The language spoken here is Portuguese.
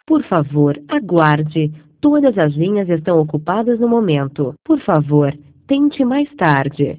Por favor, aguarde. Todas as linhas estão ocupadas no momento. Por favor, tente mais tarde.